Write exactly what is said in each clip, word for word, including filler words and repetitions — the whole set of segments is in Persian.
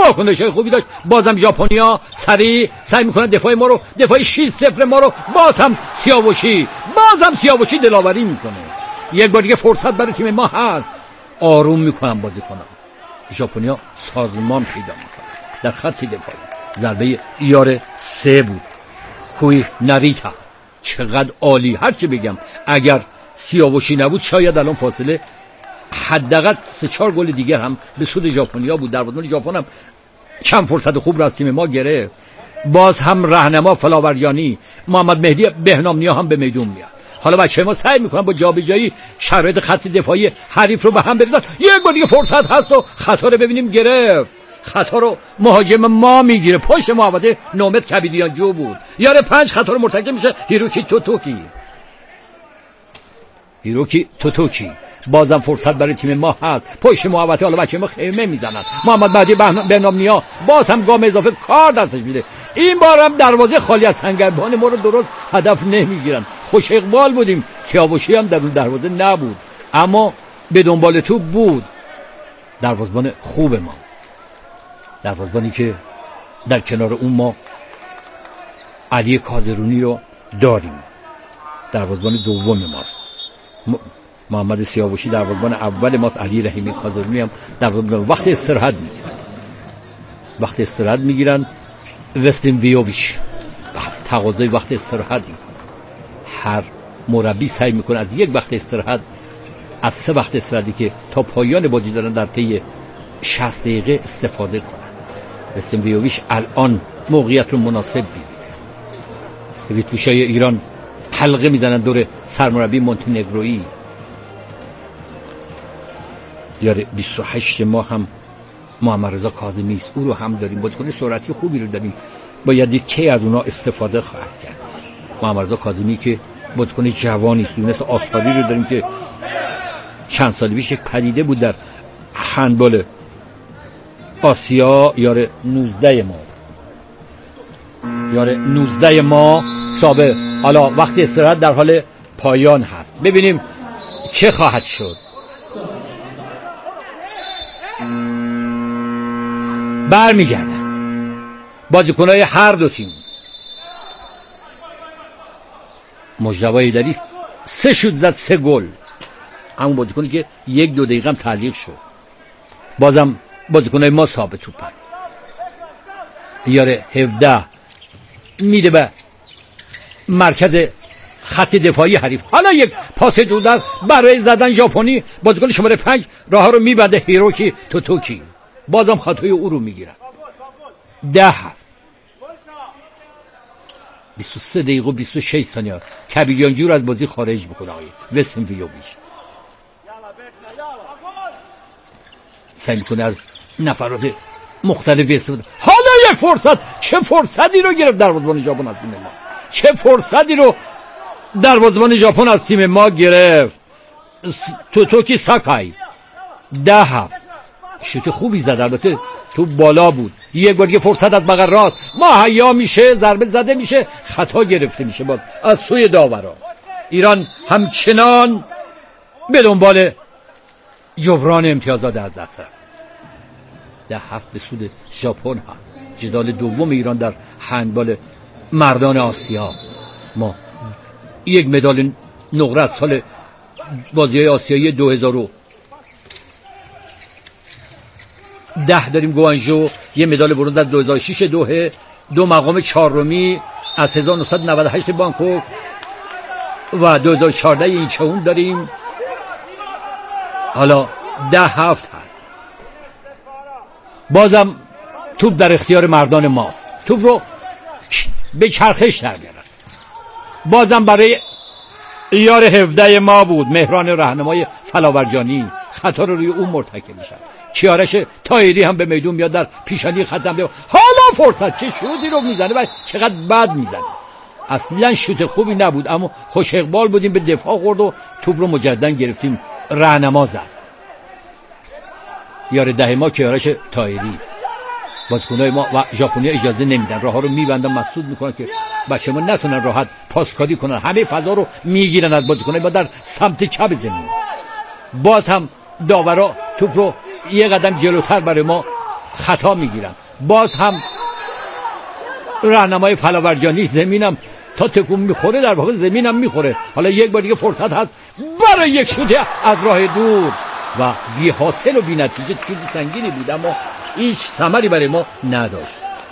واکنش خوبی داشت. بازم ژاپنیا سریع سعی میکنن دفاع ما رو، دفاع شش صفر ما رو، باز هم سیاوشی بازم سیاوشی دلاوری میکنه. یک بار دیگه فرصت برای تیم ما هست. آروم میکنم بازی کنم. ژاپنیا سازمان پیدا میکنه در خط دفاعی. ضربه ایار سه بود، کوی ناریتا. چقدر عالی. هر چی بگم اگر سیاوشی نبود شاید الان فاصله حداقل سه چهار گل دیگه هم به سود ژاپنیا بود. در واقع ژاپن هم چند فرصت خوب را از تیم ما گرفت. باز هم راهنما فلاوریانی، محمد مهدی بهنامنیا هم به میدون میاد. حالا بچه ما سعی میکنن با جابجایی شرایط خط دفاعی حریف رو به هم بریزن. یک بار دیگه فرصت هست و خطا رو ببینیم گرفت. خطا رو مهاجم ما میگیره، پشت محوطه نومد کبیدیانجو بود. یاره پنج خطا رو مرتکب میشه هیروکی توتوکی. هیروکی توتوکی بازم فرصت برای تیم ما هست. پشت محوطه حالا بچه ما خیمه میزنن. محمد مهدی بهنامنیا باز هم گام اضافه کار دستش میده. این بار هم دروازه خالی از سنگربان ما رو درست هدف نمیگیرن. خوش اقبال بودیم. سیاوشی هم در اون دروازه نبود اما به دنبال توپ بود. دروازه‌بان خوب ما، دروازه‌بانی که در کنار اون ما علی کادرونی رو داریم. دروازه‌بان دوم ماست م... محمد سیاوشی دروازه‌بان اول ماست. علی رحیمی کادرونی هم دروازه‌بان. وقت استراحت میگیرن وقت استراحت میگیرن وستین ویوویچ تقاضای وقت استراحت میکنه. هر مربی سعی میکنه از یک وقت استراحت، از سه وقت استراحتی که تا پایان بازی دارن در طی شصت دقیقه استفاده کنن. وستین ویوویچ الان موقعیت رو مناسب می‌بینه. سویتپوشای ایران حلقه میزنن دور سرمربی مونتنگرویی. یاره بیست و هشت ما هم محمد رضا کاظمی است، او رو هم داریم. بازیکن سرعتی خوبی رو داریم. باید دید کی از اونا استفاده خواهد کرد. محمد رضا کاظمی که بازیکن جوانی است. مثل آثاری رو داریم که چند سال پیش یک پدیده بود در هندبال آسیا. یاره نوزده ما یاره نوزده ما سابق. حالا وقت استراحت در حال پایان هست. ببینیم چه خواهد شد. برمیگردن بازیکن‌های هر دو تیم. مجتبی ایدری سه شوت زد، سه گل. همون بازیکنی که یک دو دقیقه هم تعلیق شد. بازم بازیکن‌های ما ثابت توپن. یاره هفده میده به مرکز خط دفاعی حریف. حالا یک پاس دور برای زدن ژاپنی. بازیکن شماره پنج راه رو میبنده هیروکی توتوکی. بازم خطای او رو میگیرن. ده هفت بیست و سه دقیقه و بیست و شش ثانیه کبیلیانجو رو از بازی خارج بکنه. آقای وستین ویوویچ سعی میکنه از نفرات مختلف استفاده. حالا یک فرصت، چه فرصتی رو گرفت دروازه‌بان ژاپن از تیم ما. چه فرصتی رو دروازه‌بان ژاپن از تیم ما گرفت. توتوکی ساکای ده هفت شوت خوبی زد. البته تو بالا بود. یک بار دیگه فرصت از بغل راست مهیا میشه، ضربه زده میشه، خطا گرفته میشه باز از سوی داورا. ایران همچنان به دنبال جبران امتیازات از دست رفت. ده هفت به سود ژاپن هست. جدال دوم ایران در هندبال مردان آسیا. ما یک مدال نقره از سال بازی‌های آسیایی دو هزار و ده داریم. گوانژو یه مدال برنز از دو هزار و شش دوحه، دو مقام چهارمی از هزار و نهصد و نود و هشت بانکوک و دو هزار و چهارده اینچون داریم. حالا ده هفت هست. بازم توپ در اختیار مردان ماست. توپ رو به چرخش در بیارن. بازم برای ایار هفده ما بود. مهران راهنمای فلاورجانی خطا رو روی اون مرتکب میشن. کیارش تایری هم به میدون میاد در پیشانی خط حمله. حالا فرصت، چه شوتی رو میزنه و چقدر بد میزنه. اصلا شوت خوبی نبود اما خوش اقبال بودیم. به دفاع خورد و توپ رو مجددا گرفتیم. راهنما زد. یار ده ما کیارش تایری. بازیکن‌های ما و ژاپنیا اجازه نمیدن. راه‌ها رو میبندن، مسدود میکنن که بچه ما نتونن راحت پاسکاری کنن. همه فضا رو میگیرن از بازیکن‌های ما در سمت چپ زمین. باز هم داورا توپ رو یه قدم جلوتر برای ما خطا میگیرم. باز هم راهنمای فلاورجانی زمینم تا تکون میخوره در واقع زمینم میخوره. حالا یک بار دیگه فرصت هست برای یک شوت از راه دور و بی حاصل و بی نتیجه. شوت سنگینی بود اما هیچ ثمری برای ما نداشت.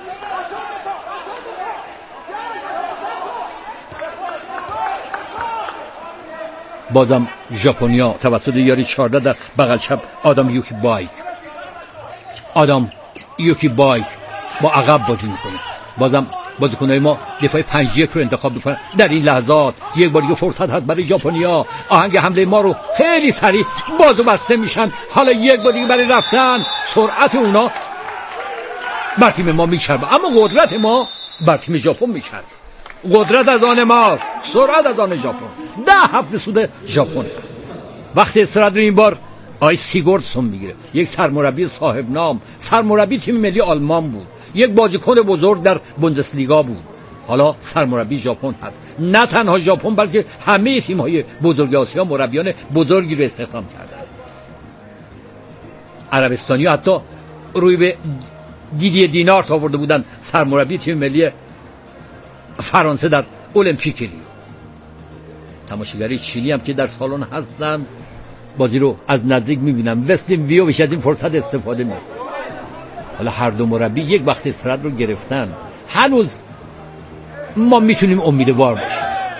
بازم ژاپنیا توسط یاری چهارده در بغل چپ آدام یوکی بایک آدام یوکی بایک با عقب بازی میکنه. بازم بازیکنای ما دفاع پنج یک رو انتخاب میکنن. در این لحظات یک بار دیگه فرصت هست برای ژاپنیا. آهنگ حمله ما رو خیلی سریع بازو بسته میشن. حالا یک بار دیگه برای رفتن. سرعت اونا بر تیم ما میچربه اما قدرت ما بر تیم ژاپن میچربه. قدرت از آن ماست، سرعت از آن ژاپن. ده هفت به سود ژاپن. وقتی استراحت رو این بار آی سیگوردسون میگیره، یک سرمربی صاحب نام، سرمربی تیم ملی آلمان بود، یک بازیکن بزرگ در بوندسلیگا بود. حالا سرمربی ژاپن هست. نه تنها ژاپن بلکه همه تیم‌های بزرگ آسیا مربیان بزرگی رو استخدام کردن. عربستانی حتی روی به دیدی دینارت آورده بودن سرمربی تیم ملی فرانسه در المپیک لیو. تماشاگری چینی هم که در سالن هستن بازی رو از نزدیک میبینم. وسلین ویوویچ از این فرصت استفاده میکنه. حالا هر دو مربی یک وقت استراحت رو گرفتن. هنوز ما میتونیم امیدوار باشیم.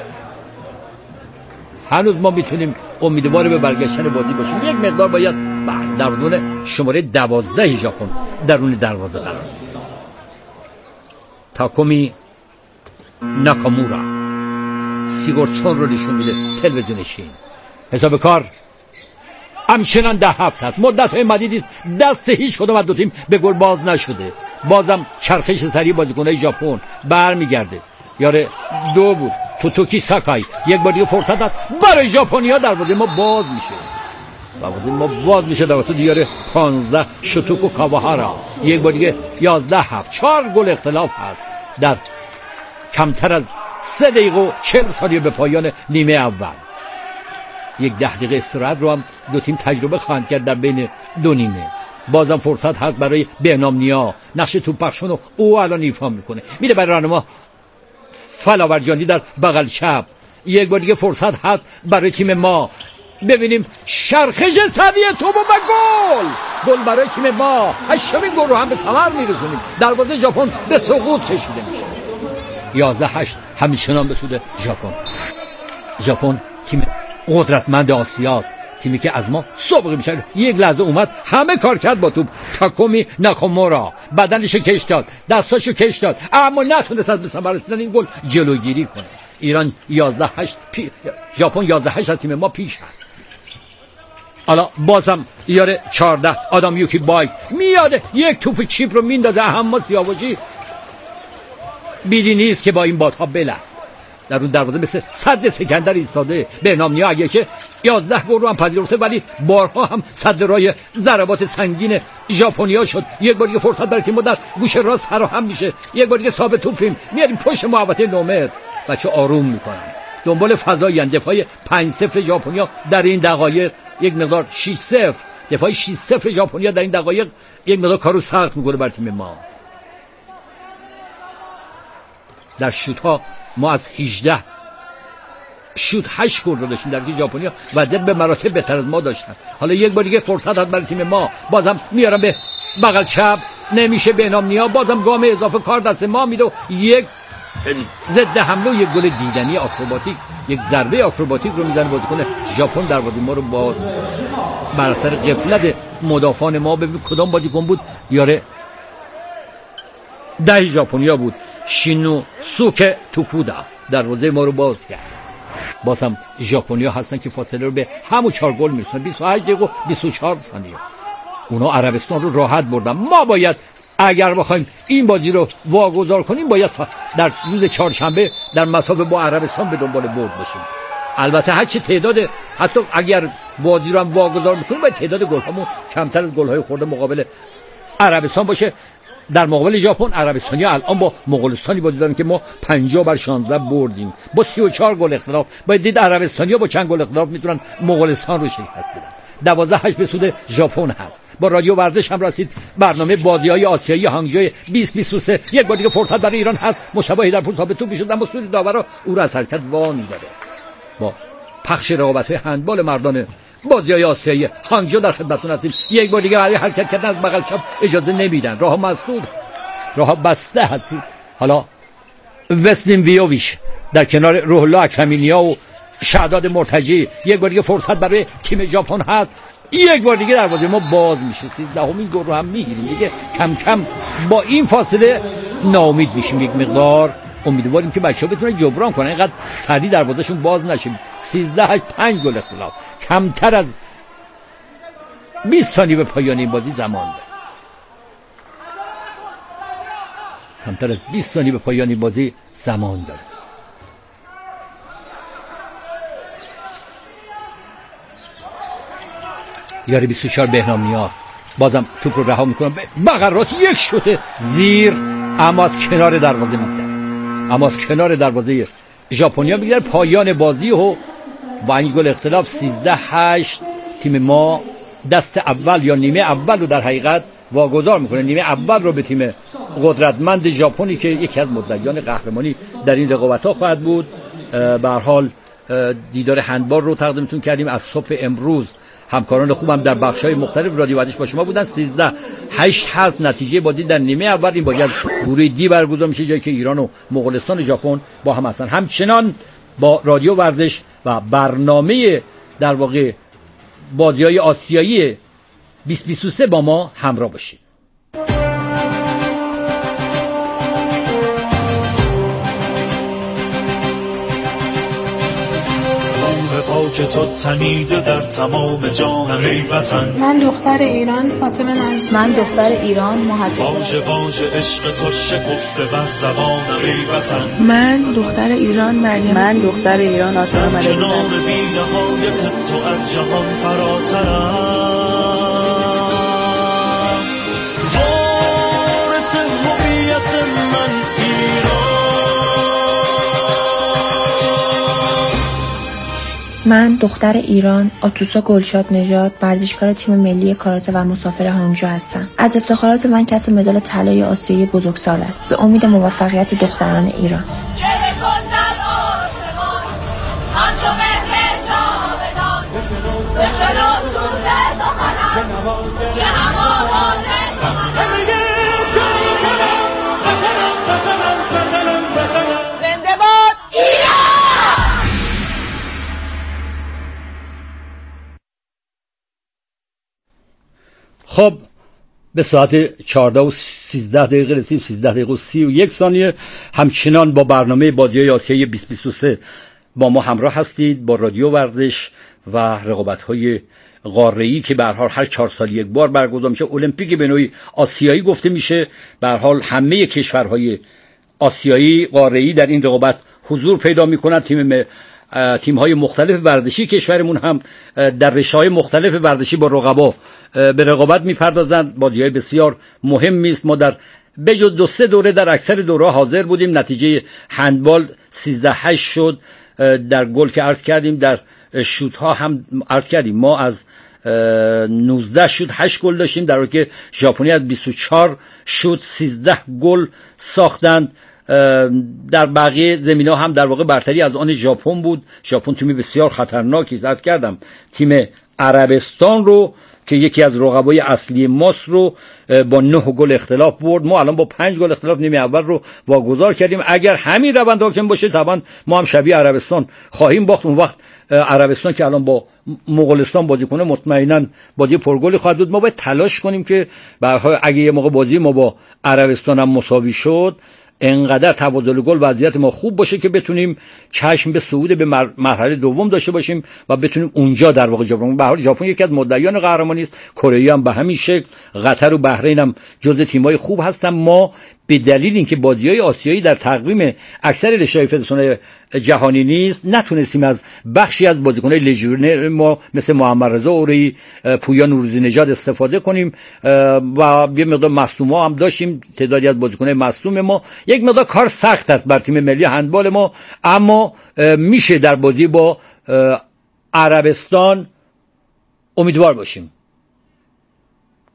هنوز ما میتونیم امیدوار به برگشتن بازی باشیم. یک مقدار باید در درون شماره دوازده ژاپن درون دروازه قرار بگیریم. تاکومی ناکامورا سیگوردسون رو نشون میده تلویزیون چین. حساب کار همچنان ده هفت هست. مدت های مدیدی است دست هیچ کدوم از دو تیم به گل باز نشده. بازم چرخش سریع بازیکن‌های ژاپن برمیگرده. یاره دو بود توتوکی ساکای. یک بار دیگه فرصت هست برای ژاپنیا. دروازه ما باز میشه. دروازه ما باز میشه توسط یاره پانزده شوتوکو کاواهارا. یک بار دیگه یازده هفت. چهار گل اختلاف هست در کمتر از سه دقیقه و چهل ثانیه به پایان نیمه اول. یک ده دقیقه استراحت رو هم دو تیم تجربه خواهند کرد در بین دو نیمه. بازم فرصت هست برای بهنام نیا. نقش توپ پخشون رو او الان ایفا میکنه. میره برای راهنما فلاورجانی در بغل چپ. یک بار دیگه فرصت هست برای تیم ما. ببینیم شرخش سریع توپ و گل. گل برای تیم ما. هشتمین گل رو هم به ثمر میرسونیم. دروازه ژاپن به سقوط کشیده میشه. یازده هشت همچنان به سود ژاپن. ژاپن تیم قدرتمند آسیاست. تیمی که از ما سابقه میشه. یک لحظه اومد همه کار کرد با توپ. تاکومی ناکامورا بدنشو کش داد، دستاشو کش داد اما نتونست از به ثمر رسیدن این گل جلوگیری کنه. ایران یازده هشت پی... ژاپن یازده هشت از تیم ما پیش هست. حالا بازم یاره چهارده آدام یوکی بای میاده یک توپ چیپ رو میندازه. اما سیاوشی بیدی نیست که با این بادها بلعب. در اون دروازه مثل صد سکندر ایستاده. بهنام نیا اگه که یازده گل رو هم پذیرفته ولی بارها هم صد رای ضربات سنگین ژاپنیا شد. یک بار دیگه فرصت برای تیم در گوشه راست فراهم میشه. یک بار دیگه ثابت توپیم میاریم پشت محوطه نه متر. بچه آروم میکنن دنبال فضایی اند. دفاع پنج صفر ژاپنیا در این دقایق یک مقدار شش صفر. دفاع شش صفر ژاپنیا در این دقایق یک مقدار کارو سخت میکنه بر تیم ما. در شوت ها ما از هجده شوت هشت گل رو داشتیم در که ژاپنیا وضعیت به مراتب بهتر از ما داشتن. حالا یک بار دیگه فرصت هست برای تیم ما. بازم میارم به بغل چپ نمیشه. بهنام نیا بازم گام اضافه کار دست ما میده. یک ضد حمله و یک گل دیدنی آکروباتیک، یک ضربه آکروباتیک رو میزنه بازیکن ژاپن. دروازه ما رو باز بر اثر غفلت مدافعان ما. ببین کدام بازیکن بود؟ یاره ده ژاپنیا بود. شینو سوکه توکودا دروازه ما رو باز کرد. باز هم ژاپنیا هستن که فاصله رو به همون چهار گل میرسونن. بیست و هشت دقیقه و بیست و چهار ثانیه. اونا عربستان رو راحت بردن. ما باید اگر بخوایم این بازی رو واگذار کنیم باید در روز چهارشنبه در مسافه با عربستان به دنبال برد باشیم. البته هر چه تعداد حتی اگر بازی رو هم واگذار میکنیم باید تعداد گل‌هامون کمتر از گل‌های خورده مقابل عربستان باشه. در مقابل ژاپن عربستانیا الان با مغولستانی بازی دارن که ما پنجاه بر شانزده بردیم با سی و چهار گل اختلاف. باید دید عربستانیا با چند گل اختلاف میتونن مغولستان رو شکست بدن. دوازده هشت به سود ژاپن هست. با رادیو ورزش هم رسید. برنامه بازی‌های آسیایی هانگجو بیست بیست و سه یک بار دیگه فرصت برای ایران هست. مشابه در پول ثابت تو میشد اما سود داورا او را از حرکت وان داره. با پخش رقابت‌های هندبال مردان بازی‌های آسیایی هانگجو در خدمتتون هستیم. یک بار دیگه برای حرکت کردن از بغل چپ اجازه نمیدن. راه مسدود، راه بسته هستی. حالا وسلین ویوویچ در کنار روح الله اکرمینیا و شهداد مرتجی. یک بار دیگه فرصت برای تیم ژاپن هست. یک بار دیگه دروازه ما باز میشه. سیزدهمین گل رو هم میگیریم دیگه. کم کم با این فاصله ناامید میشیم. یک مقدار امیدواریم که بچه‌ها بتونن جبران کنن، اینقدر سریع دروازه‌شون باز نشه. سیزده هشت پنج گل اختلاف. کمتر از بیست ثانیه به پایان این بازی زمان داره. کمتر از بیست ثانیه به پایان این بازی زمان داره. یاری بیست و چهار بهنام نیاز بازم توپ رو رها میکنه بغل راست، یک شوت زیر اما از کنار دروازه میگذره، اما از کنار دروازه ژاپنیا میگذره. پایان بازی و با این گل اختلاف سیزده هشت تیم ما دست اول یا نیمه اول رو در حقیقت واگذار میکنه. نیمه اول رو به تیم قدرتمند ژاپنی که یکی از مدعیان قهرمانی در این رقابت‌ها خواهد بود. به هر حال دیدار هندبال رو تقدیمتون کردیم از صبح امروز. همکاران خوبم در بخش‌های مختلف رادیو ورزش با شما بودن. سیزده هشت هست نتیجه بازی در نیمه اول. این بازی از گروه دی برگزار میشه، جایی که ایران و مغولستان و ژاپن با هم هستن. همچنان با رادیو ورزش و برنامه در واقع بازی‌های آسیایی بیست بیست و سه با ما همراه باشید. که تو تنیده در تمام جهان ای وطن. من دختر ایران فاطمه منصور. من دختر ایران محمد. واژه واژه عشق تو شکفته بر زبانم ای وطن. من دختر ایران مریم. من دختر ایران آتنا ملک. جناب بی‌نهایت تو از جهان فراترم. وارث هویت من من دختر ایران آتوسا گلشاد نژاد ورزشکار تیم ملی کاراته و مسافر هانگجو هستم. از افتخارات من کسب مدال طلای آسیایی بزرگسال است. به امید موفقیت دختران ایران. خب به ساعت چهارده و سیزده دقیقه رسید. سیزده دقیقه و سی و یک ثانیه. همچنان با برنامه بازی‌های آسیایی بیست بیست و سه با ما همراه هستید، با رادیو ورزش و رقابت‌های قاره‌ای که به هر حال هر چهار سال یک بار برگزار میشه. المپیک به نوعی آسیایی گفته میشه. به هر حال همه کشورهای آسیایی قاره‌ای در این رقابت حضور پیدا میکنند. تیم تیم‌های مختلف ورزشی کشورمون هم در رشته‌های مختلف ورزشی با رقبا به رقابت می‌پردازند. بازی‌های بسیار مهمی است. ما در بجز دو سه دوره در اکثر دوره‌ها حاضر بودیم. نتیجه هندبال سیزده هشت شد. در گل که عرض کردیم، در شوت‌ها هم عرض کردیم ما از نوزده شوت هشت گل داشتیم، در حالی که ژاپنی از بیست و چهار شوت سیزده گل ساختند. در بقیه زمینه‌ها هم در واقع برتری از آن ژاپن بود. ژاپن تیمی بسیار خطرناکی زد کردم. تیم عربستان رو که یکی از رقبای اصلی ماست رو با نه گل اختلاف برد. ما الان با پنج گل اختلاف نیمه اول رو واگذار کردیم. اگر همین روند حاکم باشه طبعا ما هم شبیه عربستان خواهیم باخت. اون وقت عربستان که الان با مغولستان بازی کنه مطمئنا بازی پرگلی خواهد بود. ما باید تلاش کنیم که به هر حال اگه یه موقع بازی ما با عربستان هم مساوی شد، انقدر تبادل گل وضعیت ما خوب باشه که بتونیم چشم به صعود به مرحله دوم داشته باشیم و بتونیم اونجا در واقع جبران. به هر حال ژاپن یکی از مدعیان قهرمانی است. کره هم به همین شکل. قطر و بحرین هم جزو تیم‌های خوب هستن. ما به دلیل اینکه بازی‌های آسیایی در تقویم اکثر رشته‌های فدراسیون جهانی نیست، نتونستیم از بخشی از بازیکن‌های لژیونر ما مثل محمد رضا اوری، پویا نوروزی نژاد استفاده کنیم و یه مقدار مصدوم‌ها هم داشتیم. تعدادی از بازیکن‌های مصدوم ما. یک مقدار کار سخت است بر تیم ملی هندبال ما، اما میشه در بازی با عربستان امیدوار باشیم.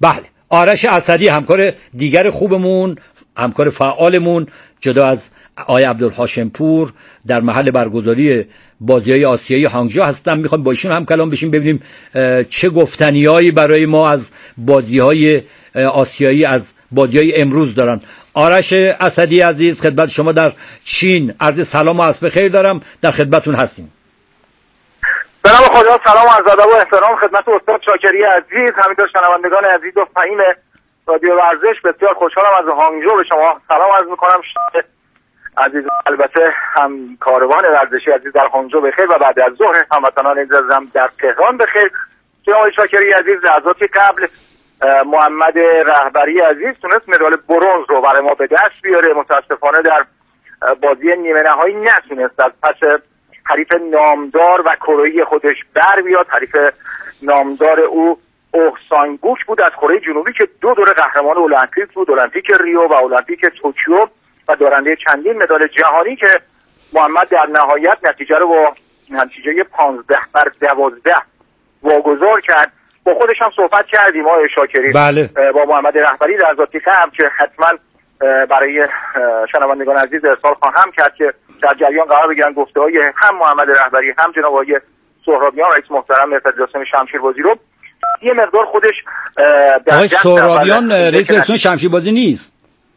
بله، آرش اسدی همکار دیگر خوبمون، همکار فعالمون جدا از آقای عبدالحاشم پور در محل برگزاری بازی‌های آسیایی هانگژو هستم. میخوایم با ایشون هم کلام بشیم ببینیم چه گفتنیایی برای ما از بازی‌های آسیایی، از بازی‌های امروز دارن. آرش اسدی عزیز، خدمت شما در چین عرض سلام و عصر بخیر دارم، در خدمتتون هستیم. به نام خدا، سلام و عرض ادب و احترام خدمت استاد شاکری عزیز، همینطور شنوندگان عزیز و فهیم رادیو ورزش. بسیار خوشحالم از هانگژو به شما سلام عرض می‌کنم. عزیز البته هم کاروان ورزشی عزیز در هانگژو بخیر و بعد از ظهر هموطنان عزیزم در تهران بخیر. جناب شاکری عزیز، لحظاتی قبل محمد رهبری عزیز تونست مدال برنز رو برای ما به دست بیاره. متاسفانه در بازی نیمه نهایی نتونست از پس حریف نامدار و کره‌ای خودش بر بیاد. حریف نامدار او اوهسان گوک بود از کره جنوبی که دو دوره قهرمان المپیک بود، المپیک ریو و المپیک توکیو و دارنده چندین مدال جهانی، که محمد در نهایت نتیجه رو با نتیجه پانزده بر دوازده واگذار کرد. با خودش هم صحبت کردیم آقای شاکری، بله. با محمد رهبری در ذاتی هم که حتما برای شنوندگان عزیز ارسال خواهم کرد که در جریان قرار بگیرن گفته‌های هم محمد رهبری هم جناب آقای سهرابیان رئیس محترم فدراسیون شمشیربازی رو. یه مقدار خودش در آقای سهرابیان رئیس فدراسیون شمشیربازی نیست،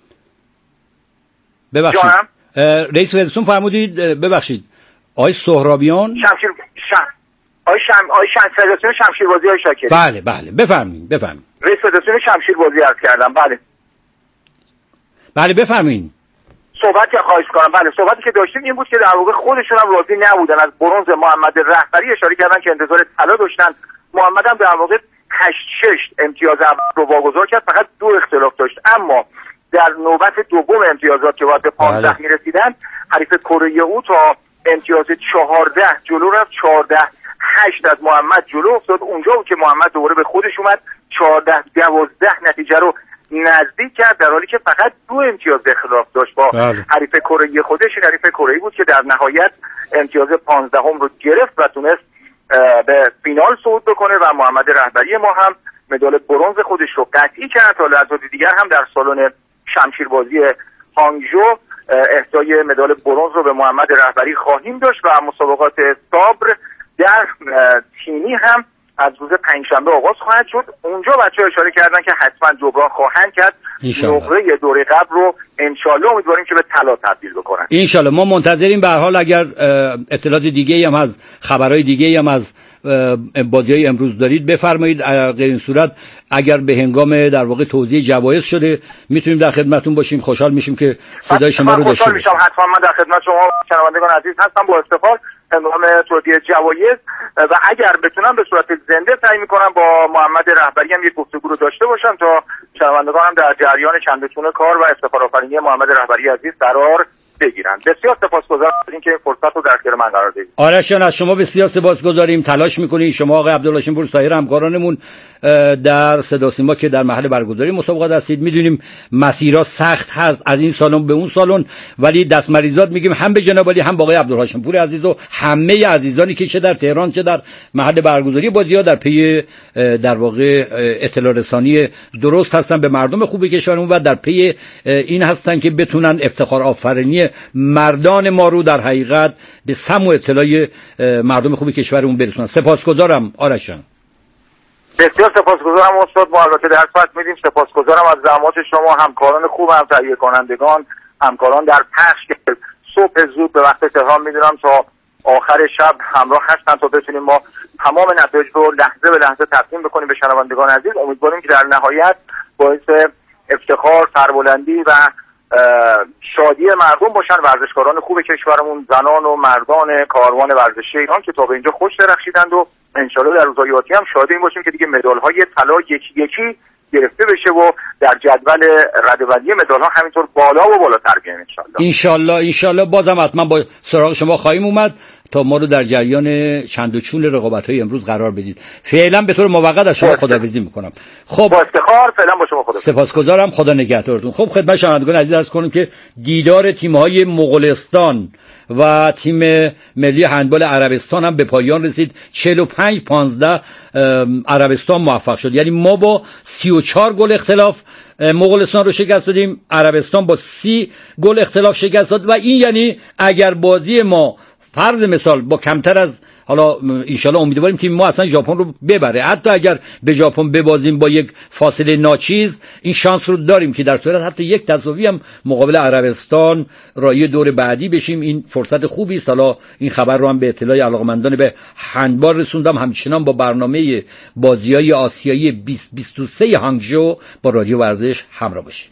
ببخشید رئیس فدراسیون فرمودید، ببخشید آقای سهرابیان شمشیر شم آقای شم آقای شم فدراسیون شمشیربازی های شاکری. بله بله بفرمایید بفرمایید. رئیس فدراسیون شمشیربازی عرض کردم. بله بله بفرمایید. صحبت که خواهش کنم. بله صحبتی که داشتیم این بود که در واقع خودشون هم راضی نبودن از برنز محمد رهبری، اشاره کردن که انتظار طلا داشتن. محمد هم در واقع هشت شش امتیاز رو واگذار کرد، فقط دو اختلاف داشت. اما در نوبت دوم امتیازات که باید به پانزده میرسیدن، حریف کره او تا امتیاز چهارده جلو رفت، چهارده هشت از محمد جلو افتاد. اونجا بود که محمد دوباره به خودش اومد، چهارده دوازده نتیجه رو نزدیک کرد، در حالی که فقط دو امتیاز اختلاف داشت با حریف کره خودش. این حریف کره‌ای بود که در نهایت امتیاز پانزدهم رو گرفت و تونست به فینال صعود بکنه و محمد رهبری ما هم مدال برنز خودش رو قطعی کرد. تا لحظات دیگر هم در سالن شمشیربازی هانگژو اهدای مدال برنز رو به محمد رهبری خواهیم داشت و مسابقات صبر در تیمی هم از روز پنجشنبه آغاز خواهد شد. اونجا بچه‌ها اشاره کردن که حتما جبران خواهند کرد، نقره دوره قبل رو انشالله امیدواریم که به طلا تبدیل بکنن. انشالله ما منتظریم. به هر حال اگر اطلاعات دیگه‌ای هم از خبرهای دیگه‌ای هم از بازی‌های امروز دارید بفرمایید. غیر این صورت اگر به هنگام در واقع توزیع جوایز شده میتونیم در خدمتتون باشیم. خوشحال میشیم که صدای شما رو داشته باشیم. حتما من در خدمت شما شنوندگان عزیز هستم با افتخار هنگام توزیع جوایز، و اگر بتونم به صورت زنده سعی میکنم با محمد رهبری هم یک گفتگو رو داشته باشم تا شنوندگانم در جریان چندتون کار و افتخارآفرینی محمد رهبری عزیز قرار بگیرن. بسیار سپاسگزارم از اینکه فرصت رو در اختیار من قرار دادید. آرش جان از شما بسیار سپاسگزاریم. تلاش میکنید شما آقای عبدالحاشم پور سایر همکارانمون در صدا سیما که در محل برگزاری مسابقات هستید. میدونیم مسیرها سخت هست از این سالن به اون سالن، ولی دست مریضات میگیم هم به جناب علی هم با آقای عبدالحاشم پور عزیز و همه عزیزانی که چه در تهران چه در محل برگزاری بازی‌ها در پی در واقع اطلاع رسانی درست هستن به مردم خوب کشورمون و در پی این هستن که بتونن افتخار آفرینی مردان ما رو در حقیقت به سم و اطلاع مردم خوب کشورمون برسونن. سپاسگزارم آرش جان. بسیار سپاسگزارم استاد. ما البته در صورت میدیم سپاسگزارم از زحمات شما، همکاران خوب، هم تهیه کنندگان، همکاران در پخش که صبح زود به وقت تهران میدونم تا آخر شب همراه هستن تا بتونیم ما تمام نتایج رو لحظه به لحظه تقدیم بکنیم به شنوندگان عزیز. امیدواریم که در نهایت باعث افتخار، سربلندی و شادی مردم باشن ورزشکاران خوب کشورمون، زنان و مردان کاروان ورزشی ایران که تا به اینجا خوش درخشیدند و انشالله در روزهای آتی هم شادی باشیم که دیگه مدال‌های طلا یکی یکی گرفته بشه و در جدول رده‌بندی مدال‌ها همینطور بالا و بالاتر بیایم انشالله. انشالله انشالله بازم حتما با سراغ شما خواهیم اومد. تا ما رو در جریان چند و چون رقابت‌های امروز قرار بدید. فعلا به طور موقت از شما خداحافظی میکنم. خب با افتخار فعلا با شما خدا. سپاسگزارم. خدا نگهدارتون. خب خدمت شنوندگان عزیز عرض کنم که دیدار تیم‌های مغولستان و تیم ملی هندبال عربستان هم به پایان رسید. چهل و پنج پانزده عربستان موفق شد، یعنی ما با سی و چهار گل اختلاف مغولستان رو شکست دادیم، عربستان با سی گل اختلاف شکست داد و این یعنی اگر بازی ما فرض مثال با کمتر از، حالا انشالله امیدواریم که ما اصلا ژاپن رو ببره، حتی اگر به ژاپن ببازیم با یک فاصله ناچیز این شانس رو داریم که در صورت حتی یک تساوی هم مقابل عربستان رای دور بعدی بشیم. این فرصت خوبی است. حالا این خبر رو هم به اطلاع علاقمندان به هندبال رسوندم. همچنان با برنامه بازی‌های آسیایی بیست بیست و سه هانگژو با رادیو ورزش همراه باشید.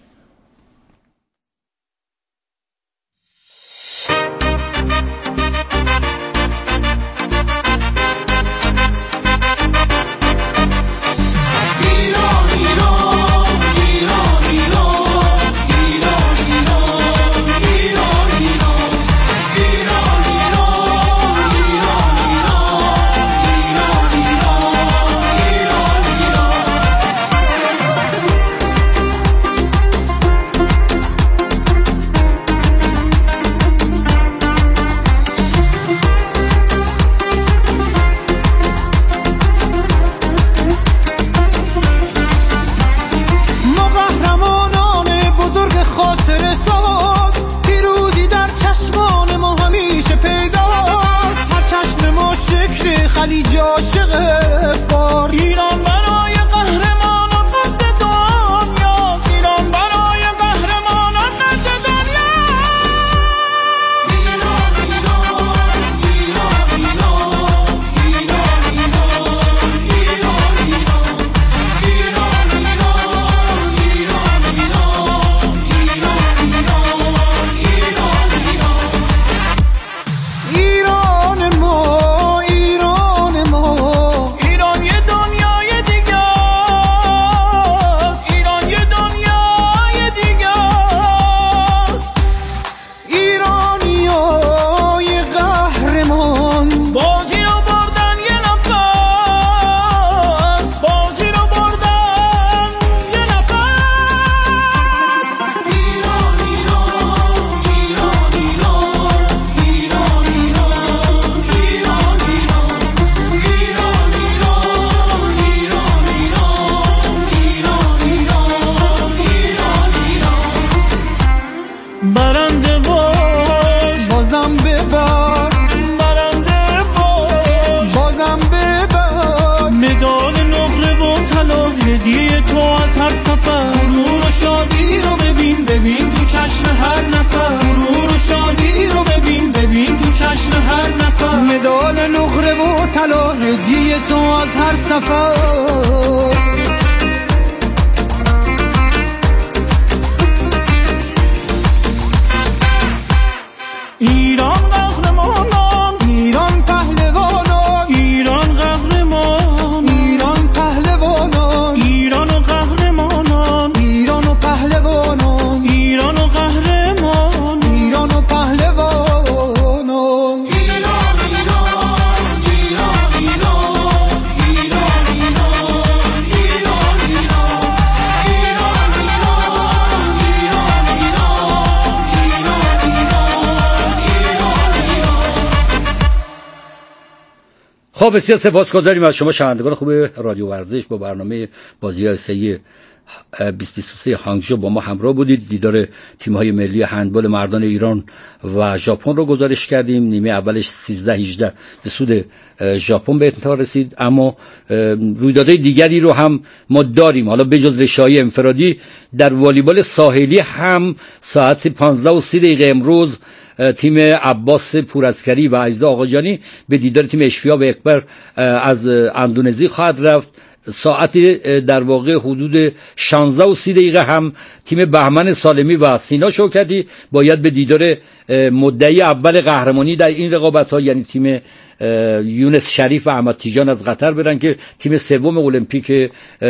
خب بسیار سپاسگزاریم از شما شنوندگان خوب رادیو ورزش. با برنامه بازی‌های آسیایی بیست بیست و سه هانگژو با ما همراه بودید. دیدار تیم‌های ملی هندبال مردان ایران و ژاپن رو گزارش کردیم. نیمه اولش سیزده هجده به سود ژاپن به انتها رسید، اما رویدادهای دیگری رو هم ما داریم. حالا بجز رشای انفرادی در والیبال ساحلی هم ساعت پانزده و سی دقیقه امروز تیم عباس پورعسکری و اجدا آقاجانی به دیدار تیم اشفیا و اکبر از اندونزی خواهد رفت. ساعت در واقع حدود شانزده و سی دقیقه هم تیم بهمن سالمی و سینا شوکتی باید به دیدار مدعی اول قهرمانی در این رقابت‌ها یعنی تیم یونس شریف و احمد تیجان از قطر برن که تیم سوم المپیک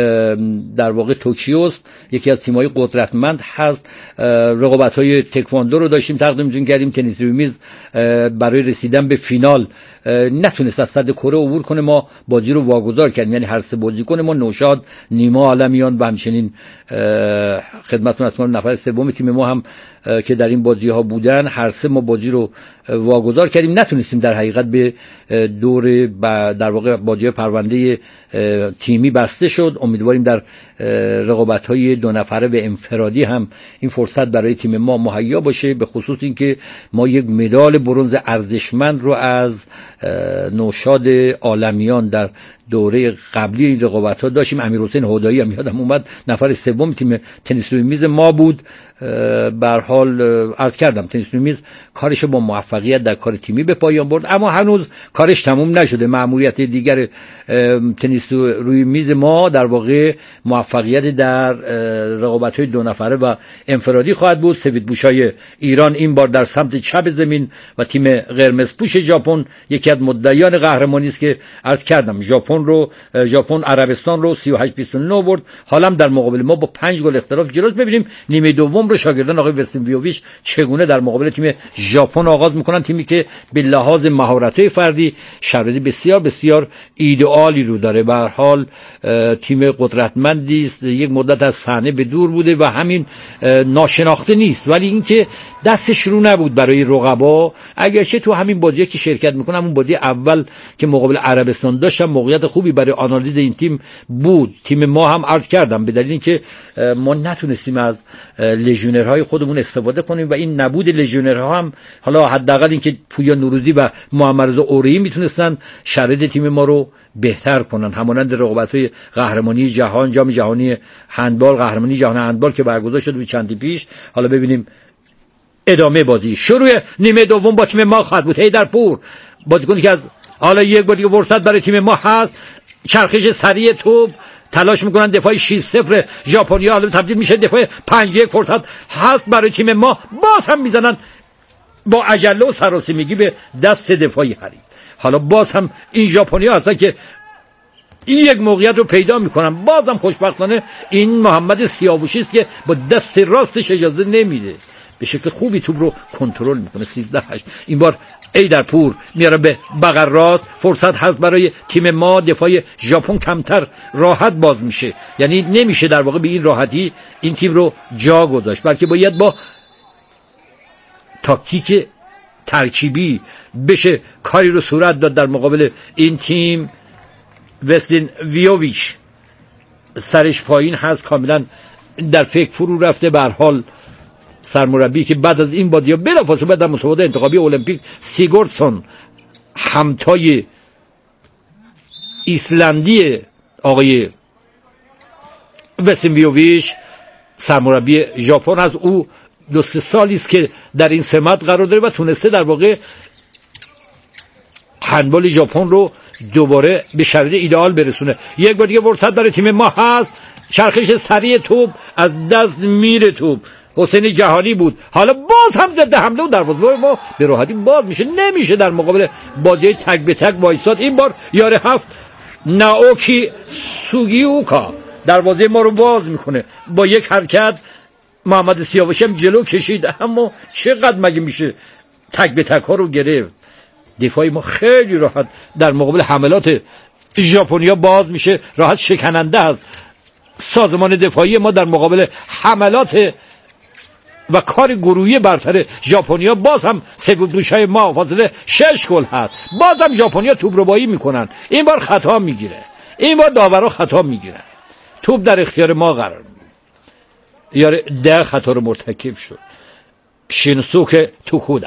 در واقع توکیو است، یکی از تیم‌های قدرتمند هست. رقابت‌های تکواندو رو داشتیم تقدیم کردیم. تنیس روی میز برای رسیدن به فینال نتونست از صد کره عبور کنه، ما بازی رو واگذار کردیم. یعنی هر سه بازیکن ما نوشاد، نیما عالمیان و همچنین خدمتتون از نفر سوم تیم ما هم که در این بازی ها بودن، هر سه ما بازی رو واگذار کردیم. نتونستیم در حقیقت به دور در واقع بازی پرونده تیمی بسته شد. امیدواریم در رقابت های دو نفره و انفرادی هم این فرصت برای تیم ما مهیا باشه، به خصوص اینکه ما یک مدال برنز ارزشمند رو از نوشاد عالمیان در دوره قبلی این رقابت ها داشتیم. امیرحسین هدایی هم یادم اومد نفر سوم تیم تنیس روی میز ما بود. به هر حال عرض کردم تنیس روی میز کارش با موفقیت در کار تیمی به پایان برد، اما هنوز کارش تموم نشده. مأموریت دیگر تنیس روی میز ما در واقع موفقیت در رقابت‌های دو نفره و انفرادی خواهد بود. سفیدپوشای ایران این بار در سمت چپ زمین و تیم قرمزپوش ژاپن یکی از مدعیان قهرمانی است که عرض کردم ژاپن رو ژاپن عربستان رو سی و هشت بیست و نه برد. حالا در مقابل ما با پنج گل اختلاف جلوست. ببینیم نیمه دوم رو شاگردان آقای وستین ویوویچ چگونه در مقابل تیم ژاپن آغاز میکنن، تیمی که به لحاظ مهارت‌های فردی شرایط بسیار بسیار ایدئالی رو داره. به هر حال تیم قدرتمندی است، یک مدت از صحنه به دور بوده و همین ناشناخته نیست، ولی اینکه دستش رو نبود برای رقبا. اگرچه تو همین بازی که شرکت میکنم، اون بازی اول که مقابل عربستان داشتم، موقعیت خوبی برای آنالیز این تیم بود. تیم ما هم عرض کردم به دلیل اینکه ما نتونستیم از لژیونرهای خودمون استفاده کنیم و این نبود لژیونرها هم حالا حداقل اینکه پویا نوروزی و محمد رضا اوری میتونستن شرایط تیم ما رو بهتر کنن، همانند رقابت‌های قهرمانی جهان، جام جهانی هندبال، قهرمانی جهان هندبال که برگزار شد بود چندی پیش. حالا ببینیم ادامه بازی. شروع نیمه دوم با تیم ما خواهد بود. هیدرپور بازیکنی که از حالا یک بار دیگه فرصت برای تیم ما هست، چرخش سریع توپ، تلاش میکنن دفاع شش صفر ژاپنیا حالا تبدیل میشه دفاع پنج یک. فرصت هست برای تیم ما، باز هم میزنن با عجله و سراسیمگی به دست دفاعی حریف. حالا باز هم این ژاپنیا هستن که این یک موقعیت رو پیدا میکنن. بازم خوشبختانه این محمد سیاوشی است که با دست راستش اجازه نمیده، به شکل خوبی توپ رو کنترل میکنه. سیزده هشت این بار هیدرپور میاره به بغل راست. فرصت هست برای تیم ما، دفاع ژاپن کمتر راحت باز میشه، یعنی نمیشه در واقع به این راحتی این تیم رو جا گذاشت، بلکه باید با تاکتیک ترکیبی بشه کاری رو صورت داد در مقابل این تیم. وستین ویوویچ سرش پایین هست، کاملا در فکر فرو رفته. به هر حال سرمربی که بعد از این بازی بلافاصله بعد از مسابقات انتخابی المپیک سیگورتسون همتای ایسلندی آقای وستین ویوویچ سرمربی ژاپن از او دو سه سالی است که در این سمت قرار داره و تونسته در واقع هندبال ژاپن رو دوباره به شرایط ایدئال برسونه. یک بار دیگه فرصت برای تیم ما هست، چرخش سریع توپ، از دست میره توپ. حسین جهانی بود، حالا باز هم ضد حمله و دروازه ما به راحتی باز میشه. نمیشه در مقابل بازی تک به تک وایساد. این بار یاره هفت ناوکی سوگیوکا دروازه ما رو باز میکنه با یک حرکت. محمد سیاوشی هم جلو کشید، اما چقدر مگه میشه تک به تک ها رو گرفت. دفاعی ما خیلی راحت در مقابل حملات ژاپنیا باز میشه، راحت شکننده است. سازمان دفاعی ما در مقابل حملات و کار گروهی برتر ژاپنیا باز هم سفیدپوشای ما فاصله شش گل هست. باز هم ژاپنیا توپ ربایی میکنن، این بار خطا میگیره، این بار داورا خطا میگیرن، توپ در اختیار ما قرار میگیره. یاره ده خطا رو مرتکب شد. شینسوک توکودا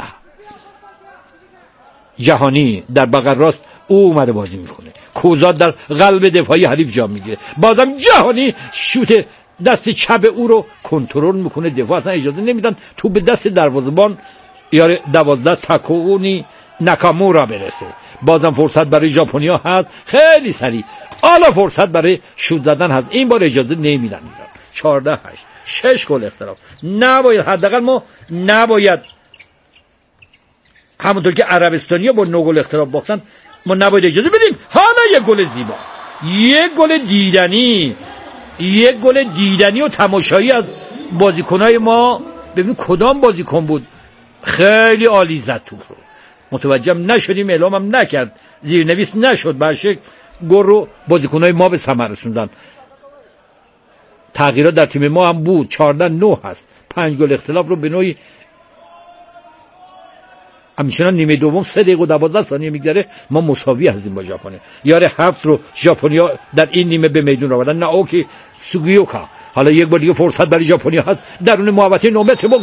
جهانی در بغل راست او اومده بازی میکنه، کوزاد در قلب دفاعی حریف جا میگیره، بازم جهانی شوت دست چپ او رو کنترل میکنه، دفاع اصلا اجازه نمیدن تو به دست دروازه‌بان یاره دوازده تاکونی ناکامورا برسه. بازم فرصت برای ژاپنیا هست، خیلی سریع حالا فرصت برای شوت زدن هست. این بار اجازه نمیدن ایران. چهارده هشت شش گل اختلاف. نباید، حداقل ما نباید همونطور که عربستانیا با نه گل اختلاف باختن ما نباید اجازه بدیم. حالا یه گل زیبا، یه گل دیدنی، یه گل دیدنی و تماشایی از بازیکنای ما. ببین کدام بازیکن بود خیلی عالی زد توپ رو، متوجه نشدیم، اعلامم نکرد، زیرنویس نشد، برشک گل رو بازیکنای ما به ثمر رسوندن. تغییرات در تیم ما هم بود، چهارده نه هست، پنج گل اختلاف رو به نوعی همچنان نیمه دوم سه دقیقه و دوازده ثانیه میگذره ما مساوی هستیم با ژاپن. یاره هفت رو ژاپنیا در این نیمه به میدون آوردن. ناوکی سوگیوکا، حالا یک بار دیگه فرصت برای ژاپنیا هست درون محوطه نه متر.